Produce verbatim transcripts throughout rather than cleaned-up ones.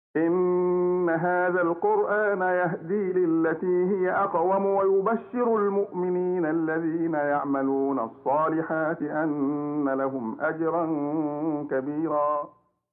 إن هذا القرآن يهدي للتي هي أقوم ويبشر المؤمنين الذين يعملون الصالحات أن لهم أجرا كبيرا.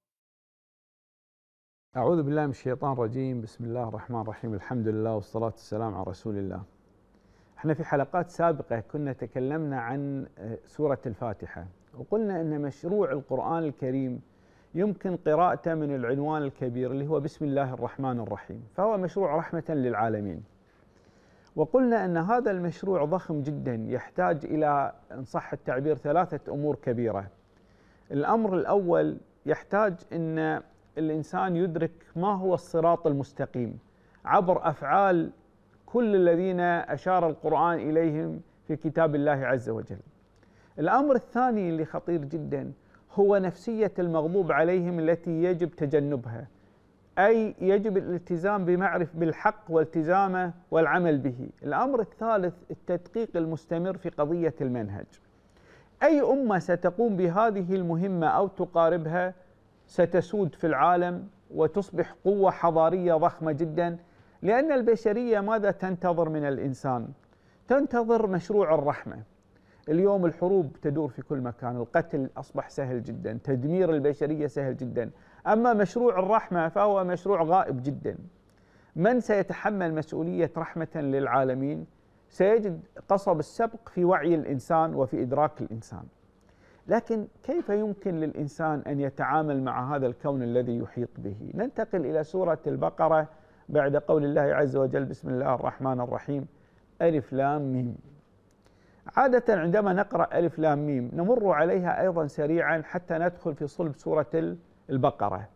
أعوذ بالله من الشيطان الرجيم. بسم الله الرحمن الرحيم. الحمد لله والصلاة والسلام على رسول الله. احنا في حلقات سابقة كنا تكلمنا عن سورة الفاتحة، وقلنا أن مشروع القرآن الكريم يمكن قراءته من العنوان الكبير اللي هو بسم الله الرحمن الرحيم، فهو مشروع رحمة للعالمين. وقلنا أن هذا المشروع ضخم جدا، يحتاج إلى إن صح التعبير ثلاثة أمور كبيرة. الأمر الأول يحتاج أن الإنسان يدرك ما هو الصراط المستقيم عبر أفعال كل الذين أشار القرآن إليهم في كتاب الله عز وجل. الأمر الثاني اللي خطير جدا هو نفسية المغضوب عليهم التي يجب تجنبها، أي يجب الالتزام بمعرفة بالحق والتزامه والعمل به. الأمر الثالث التدقيق المستمر في قضية المنهج. أي أمة ستقوم بهذه المهمة أو تقاربها ستسود في العالم وتصبح قوة حضارية ضخمة جدا، لأن البشرية ماذا تنتظر من الإنسان؟ تنتظر مشروع الرحمة. اليوم الحروب تدور في كل مكان، القتل أصبح سهل جدا، تدمير البشرية سهل جدا، أما مشروع الرحمة فهو مشروع غائب جدا. من سيتحمل مسؤولية رحمة للعالمين؟ سيجد قصب السبق في وعي الإنسان وفي إدراك الإنسان. لكن كيف يمكن للإنسان أن يتعامل مع هذا الكون الذي يحيط به؟ ننتقل إلى سورة البقرة بعد قول الله عز وجل بسم الله الرحمن الرحيم ألف لام ميم. عادة عندما نقرأ ألف لام ميم نمر عليها أيضا سريعا حتى ندخل في صلب سورة البقرة،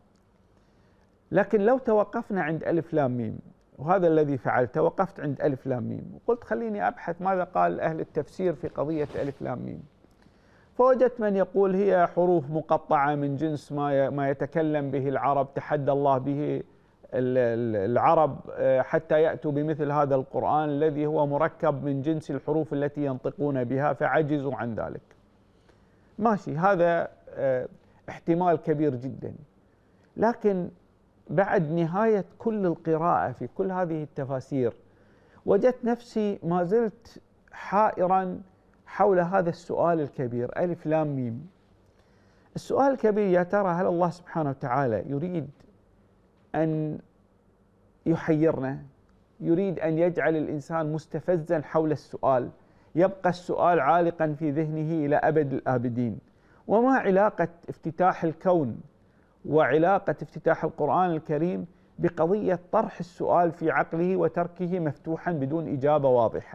لكن لو توقفنا عند ألف لام ميم، وهذا الذي فعلت، وقفت عند ألف لام ميم وقلت خليني أبحث ماذا قال أهل التفسير في قضية ألف لام ميم، فوجدت من يقول هي حروف مقطعة من جنس ما ما يتكلم به العرب، تحدى الله به العرب حتى يأتوا بمثل هذا القرآن الذي هو مركب من جنس الحروف التي ينطقون بها، فعجزوا عن ذلك. ماشي، هذا احتمال كبير جدا، لكن بعد نهاية كل القراءة في كل هذه التفاسير وجدت نفسي ما زلت حائرا حول هذا السؤال الكبير ألف لام ميم. السؤال الكبير، يا ترى هل الله سبحانه وتعالى يريد أن يحيرنا؟ يريد أن يجعل الإنسان مستفزا حول السؤال، يبقى السؤال عالقا في ذهنه إلى أبد الآبدين؟ وما علاقة افتتاح الكون وعلاقة افتتاح القرآن الكريم بقضية طرح السؤال في عقله وتركه مفتوحا بدون إجابة واضحة؟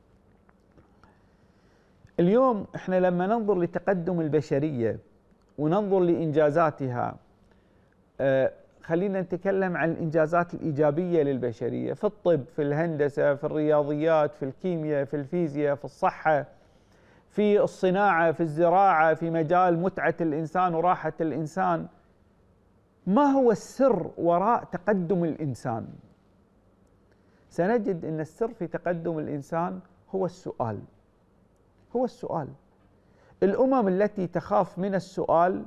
اليوم احنا لما ننظر لتقدم البشرية وننظر لإنجازاتها، آه خلينا نتكلم عن الإنجازات الإيجابية للبشرية في الطب، في الهندسة، في الرياضيات، في الكيمياء، في الفيزياء، في الصحة، في الصناعة، في الزراعة، في مجال متعة الإنسان وراحة الإنسان. ما هو السر وراء تقدم الإنسان؟ سنجد أن السر في تقدم الإنسان هو السؤال. هو السؤال. الأمم التي تخاف من السؤال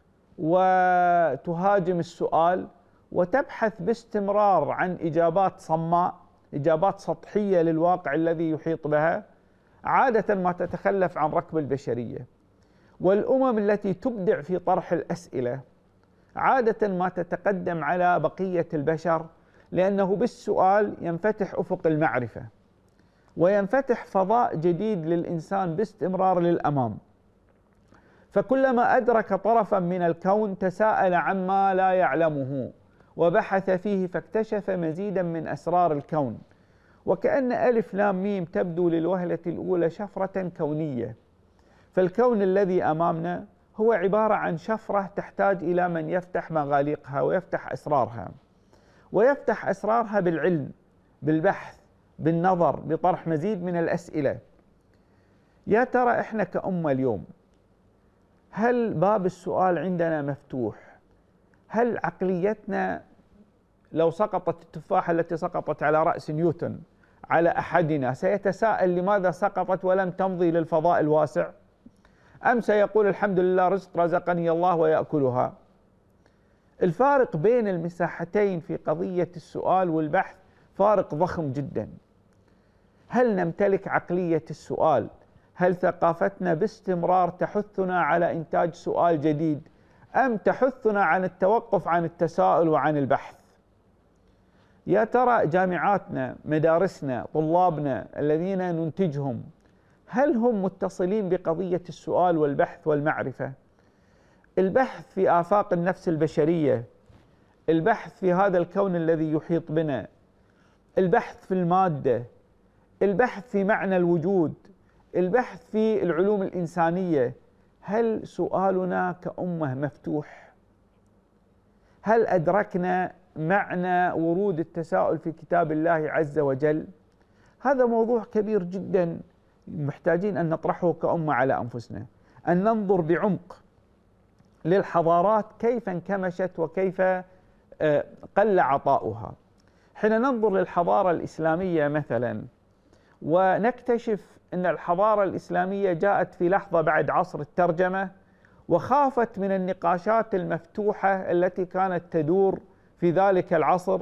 وتهاجم السؤال وتبحث باستمرار عن إجابات صماء، إجابات سطحية للواقع الذي يحيط بها، عادة ما تتخلف عن ركب البشرية. والأمم التي تبدع في طرح الأسئلة عادة ما تتقدم على بقية البشر، لأنه بالسؤال ينفتح أفق المعرفة وينفتح فضاء جديد للإنسان باستمرار للأمام. فكلما أدرك طرفا من الكون تساءل عما لا يعلمه وبحث فيه فاكتشف مزيدا من أسرار الكون. وكأن ألف لام ميم تبدو للوهلة الأولى شفرة كونية، فالكون الذي أمامنا هو عبارة عن شفرة تحتاج إلى من يفتح مغاليقها ويفتح أسرارها، ويفتح أسرارها بالعلم، بالبحث، بالنظر، بطرح مزيد من الأسئلة. يا ترى إحنا كأمة اليوم هل باب السؤال عندنا مفتوح؟ هل عقليتنا لو سقطت التفاحة التي سقطت على رأس نيوتن على أحدنا سيتساءل لماذا سقطت ولم تمضي للفضاء الواسع؟ أم سيقول الحمد لله رزق رزقني الله ويأكلها؟ الفارق بين المساحتين في قضية السؤال والبحث فارق ضخم جدا. هل نمتلك عقلية السؤال؟ هل ثقافتنا باستمرار تحثنا على إنتاج سؤال جديد، أم تحثنا عن التوقف عن التساؤل وعن البحث؟ يا ترى جامعاتنا، مدارسنا، طلابنا الذين ننتجهم، هل هم متصلين بقضية السؤال والبحث والمعرفة؟ البحث في آفاق النفس البشرية، البحث في هذا الكون الذي يحيط بنا، البحث في المادة، البحث في معنى الوجود، البحث في العلوم الإنسانية، هل سؤالنا كأمة مفتوح؟ هل أدركنا معنى ورود التساؤل في كتاب الله عز وجل؟ هذا موضوع كبير جدا محتاجين أن نطرحه كأمة على أنفسنا، أن ننظر بعمق للحضارات كيف انكمشت وكيف قل عطاؤها. حين ننظر للحضارة الإسلامية مثلا ونكتشف أن الحضارة الإسلامية جاءت في لحظة بعد عصر الترجمة، وخافت من النقاشات المفتوحة التي كانت تدور في ذلك العصر،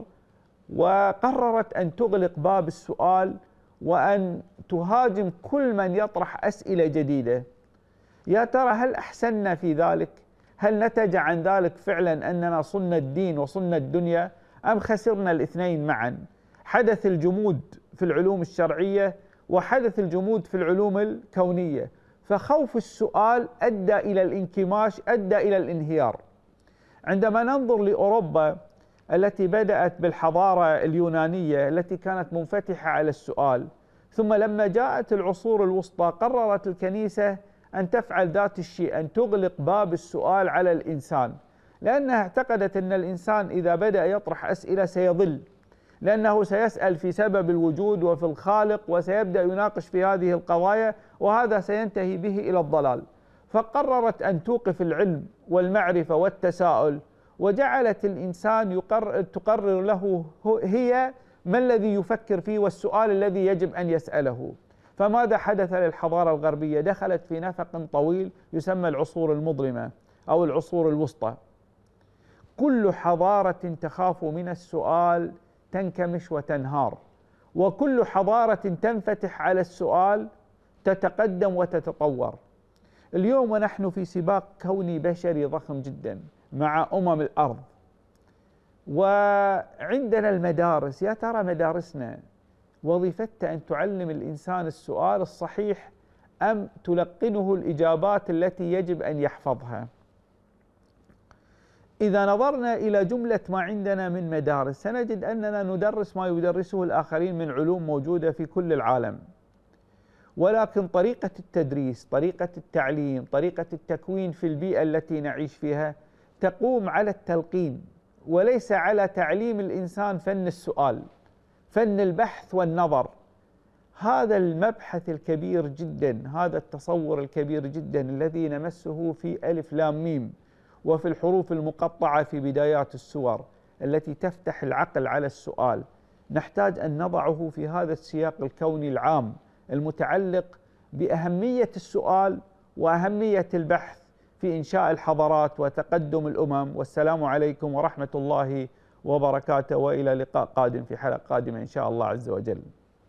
وقررت أن تغلق باب السؤال وأن تهاجم كل من يطرح أسئلة جديدة. يا ترى هل أحسننا في ذلك؟ هل نتج عن ذلك فعلا أننا صلنا الدين وصلنا الدنيا، أم خسرنا الاثنين معا؟ حدث الجمود في العلوم الشرعية وحدث الجمود في العلوم الكونية، فخوف السؤال أدى إلى الانكماش، أدى إلى الانهيار. عندما ننظر لأوروبا التي بدأت بالحضارة اليونانية التي كانت منفتحة على السؤال، ثم لما جاءت العصور الوسطى قررت الكنيسة أن تفعل ذات الشيء، أن تغلق باب السؤال على الإنسان، لأنها اعتقدت أن الإنسان إذا بدأ يطرح أسئلة سيضل، لأنه سيسأل في سبب الوجود وفي الخالق وسيبدأ يناقش في هذه القضايا، وهذا سينتهي به إلى الضلال. فقررت أن توقف العلم والمعرفة والتساؤل، وجعلت الإنسان يقرر تقرر له هي ما الذي يفكر فيه والسؤال الذي يجب أن يسأله. فماذا حدث للحضارة الغربية؟ دخلت في نفق طويل يسمى العصور المظلمة أو العصور الوسطى. كل حضارة تخاف من السؤال تنكمش وتنهار، وكل حضارة تنفتح على السؤال تتقدم وتتطور. اليوم ونحن في سباق كوني بشري ضخم جدا مع أمم الأرض، وعندنا المدارس. يا ترى مدارسنا وظيفتها أن تعلم الإنسان السؤال الصحيح، أم تلقنه الإجابات التي يجب أن يحفظها؟ إذا نظرنا إلى جملة ما عندنا من مدارس سنجد أننا ندرس ما يدرسه الآخرين من علوم موجودة في كل العالم، ولكن طريقة التدريس، طريقة التعليم، طريقة التكوين في البيئة التي نعيش فيها تقوم على التلقين وليس على تعليم الإنسان فن السؤال، فن البحث والنظر. هذا المبحث الكبير جدا، هذا التصور الكبير جدا الذي نمسه في ألف لام ميم وفي الحروف المقطعة في بدايات السور التي تفتح العقل على السؤال، نحتاج أن نضعه في هذا السياق الكوني العام المتعلق بأهمية السؤال وأهمية البحث في إنشاء الحضارات وتقدم الأمم. والسلام عليكم ورحمة الله وبركاته، وإلى لقاء قادم في حلقة قادمة إن شاء الله عز وجل.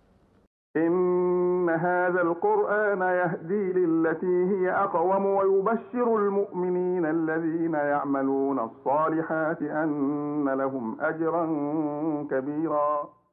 إن هذا القرآن يهدي للتي هي أقوم ويبشر المؤمنين الذين يعملون الصالحات أن لهم أجرا كبيرا.